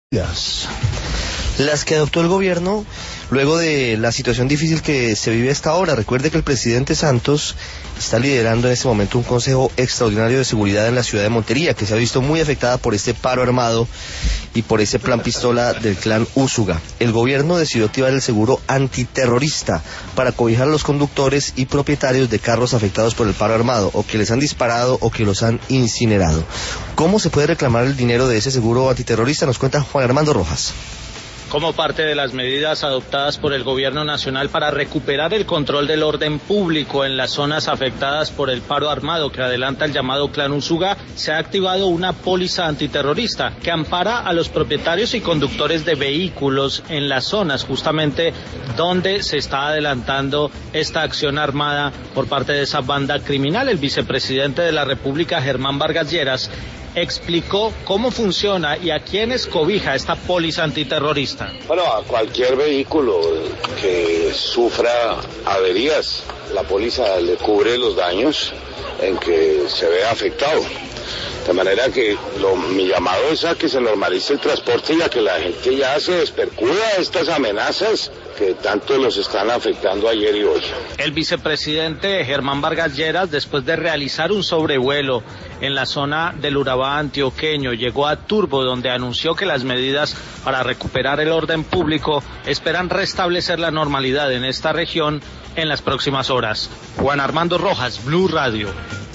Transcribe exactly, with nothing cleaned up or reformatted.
Las que adoptó el gobierno luego de la situación difícil que se vive hasta ahora. Recuerde que el presidente Santos está liderando en este momento un consejo extraordinario de seguridad en la ciudad de Montería, que se ha visto muy afectada por este paro armado y por ese plan pistola del clan Úsuga. El gobierno decidió activar el seguro antiterrorista para cobijar a los conductores y propietarios de carros afectados por el paro armado, o que les han disparado o que los han incinerado. ¿Cómo se puede reclamar el dinero de ese seguro antiterrorista? Nos cuenta Juan Armando Rojas. Como parte de las medidas adoptadas por el gobierno nacional para recuperar el control del orden público en las zonas afectadas por el paro armado que adelanta el llamado Clan Úsuga, se ha activado una póliza antiterrorista que ampara a los propietarios y conductores de vehículos en las zonas justamente donde se está adelantando esta acción armada por parte de esa banda criminal. El vicepresidente de la República, Germán Vargas Lleras, explicó cómo funciona y a quiénes cobija esta póliza antiterrorista. Bueno, a cualquier vehículo que sufra averías, la póliza le cubre los daños en que se vea afectado. De manera que lo, mi llamado es a que se normalice el transporte y a que la gente ya se despercuda de estas amenazas que tanto los están afectando ayer y hoy. El vicepresidente Germán Vargas Lleras, después de realizar un sobrevuelo en la zona del Urabá antioqueño, llegó a Turbo, donde anunció que las medidas para recuperar el orden público esperan restablecer la normalidad en esta región en las próximas horas. Juan Armando Rojas, Blue Radio.